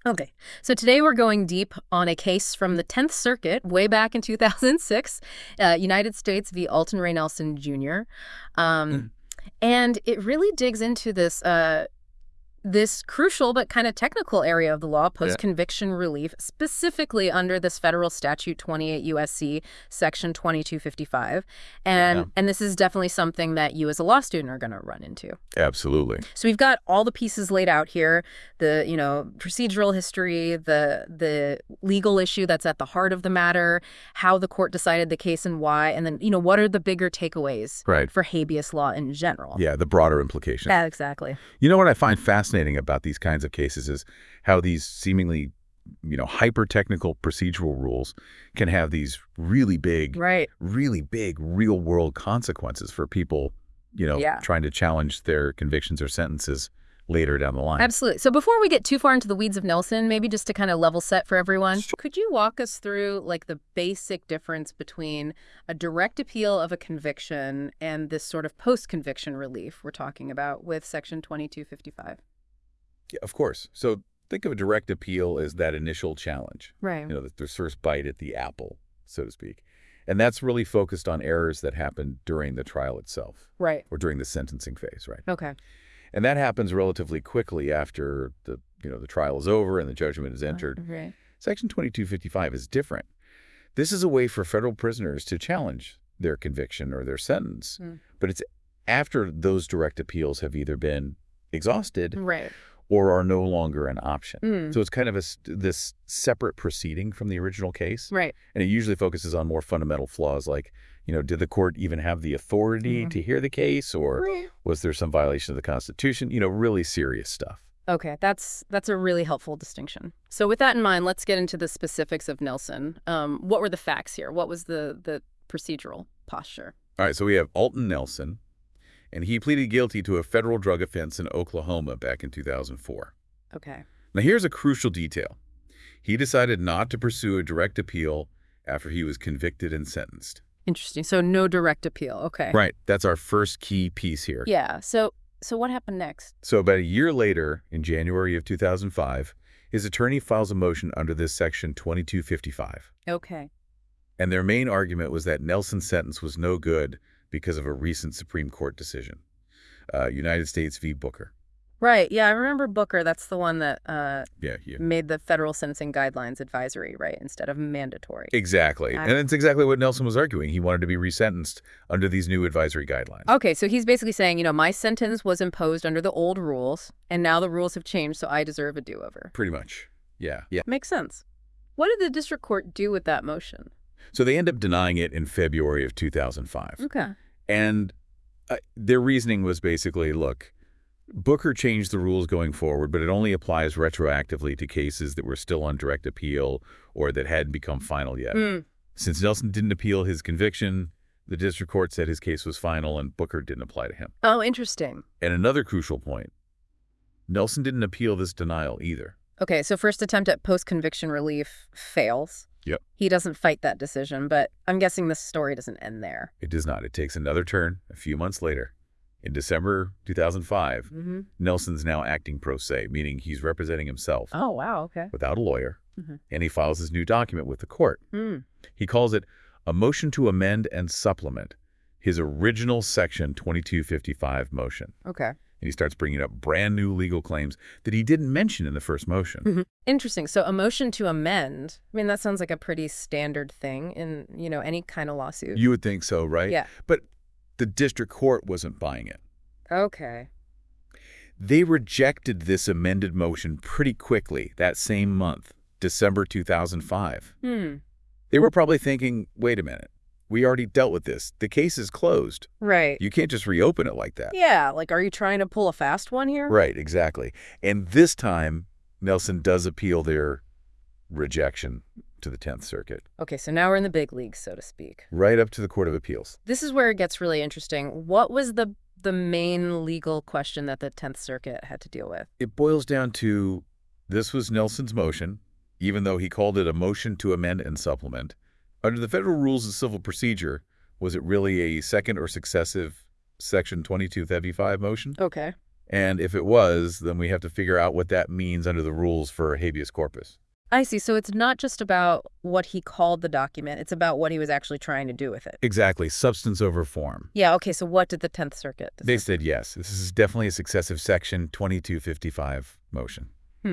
Okay, so today we're going deep on a case from the 10th Circuit way back in 2006, United States v. Alton Ray Nelson Jr. Um, Mm. and it really digs into this crucial but kind of technical area of the law, Yeah. post-conviction relief, specifically under this federal statute 28 U.S.C. section 2255. Yeah. And this is definitely something that you as a law student are going to run into. Absolutely. So we've got all the pieces laid out here, the, procedural history, the legal issue that's at the heart of the matter, how the court decided the case and why, and then, what are the bigger takeaways Right. for habeas law in general. Yeah, the broader implications. Yeah, exactly. You know what I find fascinating about these kinds of cases is how these seemingly, hyper-technical procedural rules can have these really big real-world consequences for people, Yeah. trying to challenge their convictions or sentences later down the line. Absolutely. So before we get too far into the weeds of Nelson, maybe just to kind of level set for everyone, could you walk us through the basic difference between a direct appeal of a conviction and this sort of post-conviction relief we're talking about with Section 2255? Yeah, of course. So think of a direct appeal as that initial challenge. Right. The first bite at the apple, so to speak. And that's really focused on errors that happened during the trial itself. Right. Or during the sentencing phase, right? Okay. And that happens relatively quickly after the trial is over and the judgment is entered. Right. Section 2255 is different. This is a way for federal prisoners to challenge their conviction or their sentence. But it's after those direct appeals have either been exhausted Right. or are no longer an option. Mm. So it's kind of this separate proceeding from the original case. Right. And it usually focuses on more fundamental flaws like, did the court even have the authority to hear the case, or was there some violation of the Constitution? Really serious stuff. Okay, that's a really helpful distinction. So with that in mind, let's get into the specifics of Nelson. What were the facts here? What was the procedural posture? All right, so we have Alton Nelson, and he pleaded guilty to a federal drug offense in Oklahoma back in 2004. Okay. Now, here's a crucial detail. He decided not to pursue a direct appeal after he was convicted and sentenced. Interesting. So no direct appeal. Okay. Right. That's our first key piece here. Yeah. So what happened next? So about a year later, in January of 2005, his attorney files a motion under this section 2255. Okay. And their main argument was that Nelson's sentence was no good because of a recent Supreme Court decision, United States v. Booker. Right. Yeah, I remember Booker. That's the one that Yeah. made the federal sentencing guidelines advisory, right, instead of mandatory. Exactly. And it's exactly what Nelson was arguing. He wanted to be resentenced under these new advisory guidelines. Okay, so he's basically saying, my sentence was imposed under the old rules, and now the rules have changed, so I deserve a do-over. Pretty much. Yeah. Makes sense. What did the district court do with that motion? So they end up denying it in February of 2005. Okay. And their reasoning was basically, look, Booker changed the rules going forward, but it only applies retroactively to cases that were still on direct appeal or that hadn't become final yet. Since Nelson didn't appeal his conviction, the district court said his case was final and Booker didn't apply to him. Oh, interesting. And another crucial point, Nelson didn't appeal this denial either. Okay, so first attempt at post-conviction relief fails. Yep. He doesn't fight that decision, but I'm guessing the story doesn't end there. It does not. It takes another turn a few months later. In December 2005, Nelson's now acting pro se, meaning he's representing himself. Oh, wow, okay. Without a lawyer, and he files his new document with the court. He calls it a motion to amend and supplement his original Section 2255 motion. Okay. And he starts bringing up brand new legal claims that he didn't mention in the first motion. Interesting. So a motion to amend, that sounds like a pretty standard thing in, any kind of lawsuit. You would think so, right? Yeah. But the district court wasn't buying it. Okay. They rejected this amended motion pretty quickly that same month, December 2005. They were probably thinking, wait a minute, we already dealt with this. The case is closed. Right. You can't just reopen it like that. Yeah, are you trying to pull a fast one here? Right, exactly. And this time, Nelson does appeal their rejection to the 10th Circuit. Okay, so now we're in the big leagues, so to speak. Right up to the Court of Appeals. This is where it gets really interesting. What was the main legal question that the 10th Circuit had to deal with? It boils down to, this was Nelson's motion, even though he called it a motion to amend and supplement. Under the federal rules of civil procedure, was it really a second or successive Section 2255 motion? Okay. And if it was, then we have to figure out what that means under the rules for habeas corpus. I see. So it's not just about what he called the document. It's about what he was actually trying to do with it. Exactly. Substance over form. Yeah, okay, so what did the 10th Circuit decide? They said yes. This is definitely a successive section 2255 motion.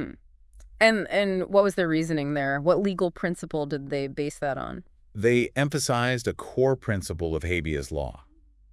And what was their reasoning there? What legal principle did they base that on? They emphasized a core principle of habeas law.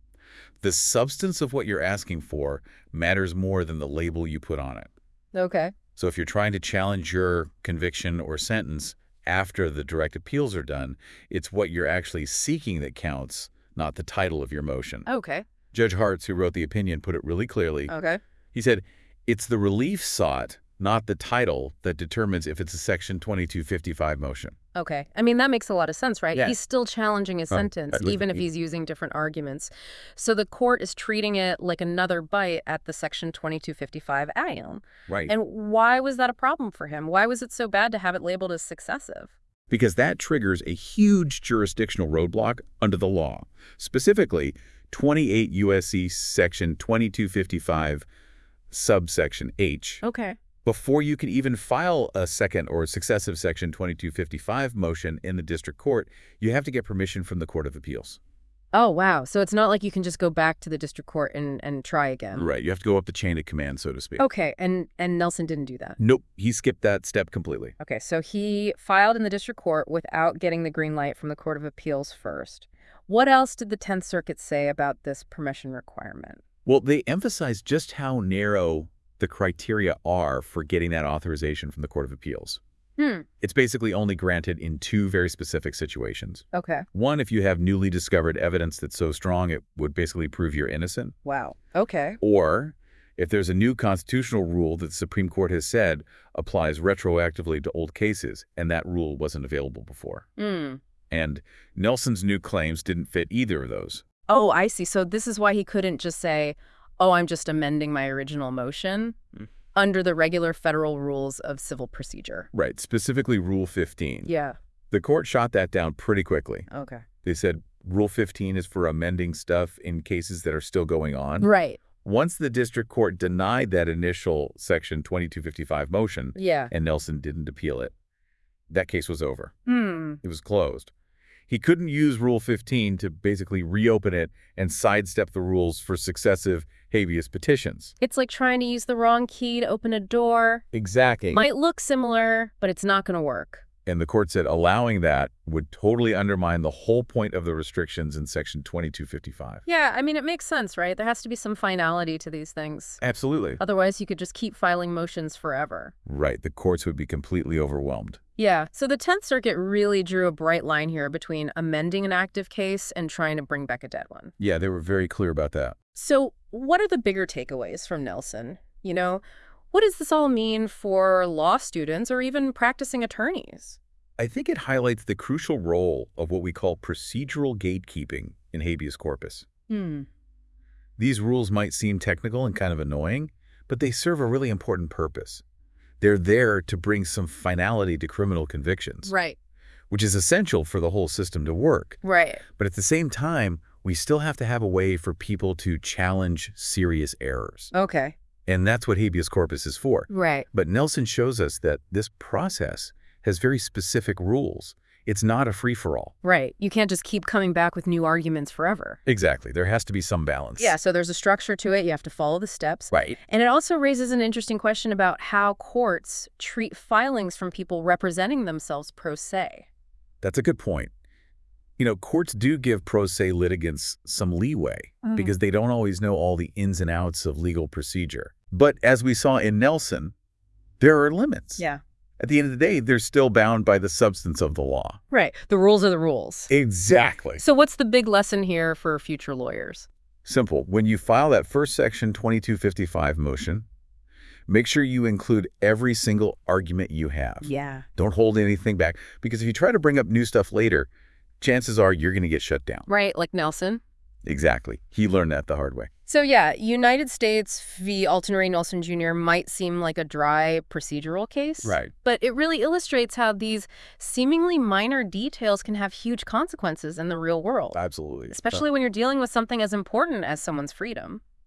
The substance of what you're asking for matters more than the label you put on it. Okay. So if you're trying to challenge your conviction or sentence after the direct appeals are done, it's what you're actually seeking that counts, not the title of your motion. Okay. Judge Hartz, who wrote the opinion, put it really clearly. Okay. He said, it's the relief sought, not the title, that determines if it's a Section 2255 motion. Okay. I mean, that makes a lot of sense, right? Yeah. He's still challenging his sentence, even if he's using different arguments. So the court is treating it like another bite at the Section 2255 ion. Right. And why was that a problem for him? Why was it so bad to have it labeled as successive? Because that triggers a huge jurisdictional roadblock under the law. Specifically, 28 U.S.C. Section 2255, subsection H. Okay. Before you can even file a second or successive Section 2255 motion in the district court, you have to get permission from the Court of Appeals. Oh, wow. So it's not like you can just go back to the district court and try again. Right. You have to go up the chain of command, so to speak. Okay. And Nelson didn't do that. Nope. He skipped that step completely. Okay. So he filed in the district court without getting the green light from the Court of Appeals first. What else did the 10th Circuit say about this permission requirement? Well, they emphasized just how narrow the criteria are for getting that authorization from the Court of Appeals. It's basically only granted in two very specific situations. Okay. One, if you have newly discovered evidence that's so strong it would basically prove you're innocent. Wow. Okay. Or if there's a new constitutional rule that the Supreme Court has said applies retroactively to old cases, and that rule wasn't available before. And Nelson's new claims didn't fit either of those. Oh, I see. So this is why he couldn't just say, oh, I'm just amending my original motion under the regular federal rules of civil procedure. Right, specifically Rule 15. Yeah. The court shot that down pretty quickly. Okay. They said Rule 15 is for amending stuff in cases that are still going on. Right. Once the district court denied that initial Section 2255 motion, Yeah. and Nelson didn't appeal it, that case was over. Hmm. It was closed. He couldn't use Rule 15 to basically reopen it and sidestep the rules for successive habeas petitions. It's like trying to use the wrong key to open a door. Exactly. Might look similar, but it's not going to work. And the court said allowing that would totally undermine the whole point of the restrictions in Section 2255. Yeah, I mean, it makes sense, right? There has to be some finality to these things. Absolutely. Otherwise, you could just keep filing motions forever. Right. The courts would be completely overwhelmed. Yeah, so the 10th Circuit really drew a bright line here between amending an active case and trying to bring back a dead one. Yeah, they were very clear about that. So what are the bigger takeaways from Nelson? You know, what does this all mean for law students or even practicing attorneys? I think it highlights the crucial role of what we call procedural gatekeeping in habeas corpus. These rules might seem technical and kind of annoying, but they serve a really important purpose. They're there to bring some finality to criminal convictions. Right. Which is essential for the whole system to work. Right. But at the same time, we still have to have a way for people to challenge serious errors. Okay. And that's what habeas corpus is for. Right. But Nelson shows us that this process has very specific rules. It's not a free-for-all. Right. You can't just keep coming back with new arguments forever. Exactly. There has to be some balance. Yeah, so there's a structure to it. You have to follow the steps. Right. And it also raises an interesting question about how courts treat filings from people representing themselves pro se. That's a good point. You know, courts do give pro se litigants some leeway because they don't always know all the ins and outs of legal procedure. But as we saw in Nelson, there are limits. Yeah. At the end of the day, they're still bound by the substance of the law. Right. The rules are the rules. Exactly. So what's the big lesson here for future lawyers? Simple. When you file that first Section 2255 motion, make sure you include every single argument you have. Yeah. Don't hold anything back. Because if you try to bring up new stuff later, chances are you're going to get shut down. Right, like Nelson. Exactly. He learned that the hard way. So yeah, United States v. Alton Ray Nelson Jr. might seem like a dry procedural case. Right. But it really illustrates how these seemingly minor details can have huge consequences in the real world. Absolutely. Especially when you're dealing with something as important as someone's freedom.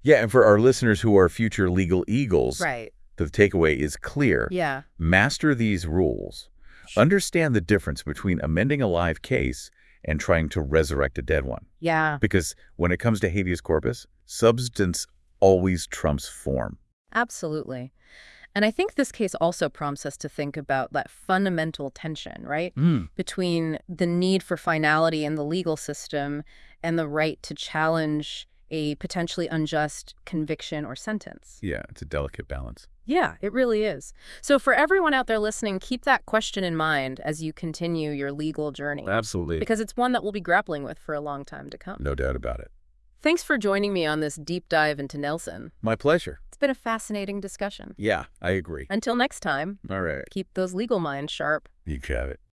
Yeah, and for our listeners who are future legal eagles, Right. the takeaway is clear. Yeah. Master these rules. Understand the difference between amending a live case and trying to resurrect a dead one. Yeah. Because when it comes to habeas corpus, substance always trumps form. Absolutely. And I think this case also prompts us to think about that fundamental tension, right? Between the need for finality in the legal system and the right to challenge a potentially unjust conviction or sentence. Yeah, it's a delicate balance. Yeah, it really is. So for everyone out there listening, keep that question in mind as you continue your legal journey. Absolutely. Because it's one that we'll be grappling with for a long time to come. No doubt about it. Thanks for joining me on this deep dive into Nelson. My pleasure. It's been a fascinating discussion. Yeah, I agree. Until next time, All right. keep those legal minds sharp. You have it.